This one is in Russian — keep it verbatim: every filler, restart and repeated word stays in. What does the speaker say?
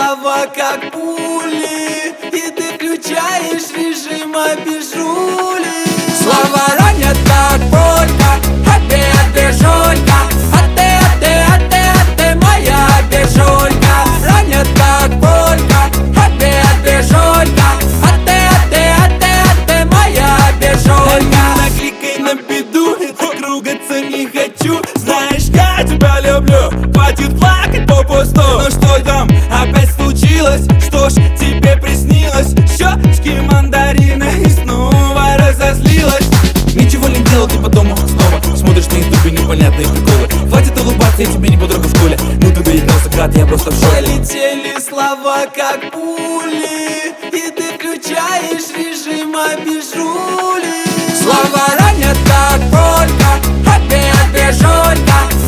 слова как пули, и ты включаешь режим обижули. Слова ранят как полька, а ты обижулька, а ты, а ты, а ты, а ты моя обижулька. Ранят как полька, а ты обижулька, а ты, а ты, а ты, а ты моя обижулька. Накликай на беду, так ругаться не хочу. Знаешь, я тебя люблю, хватит плакать попусту. Ну что там опять случилось? Что ж тебе приснилось? Щечки мандарины и снова разозлилась. Ничего не делал, ты по дому снова смотришь на ютубе непонятные приколы. Хватит улыбаться, я тебе не подруга в школе. Ну ты доигрался, гад, я просто в шоке. Полетели слова как пули, и ты включаешь режим обижули. Слова ранят как полька, а ты обижулька,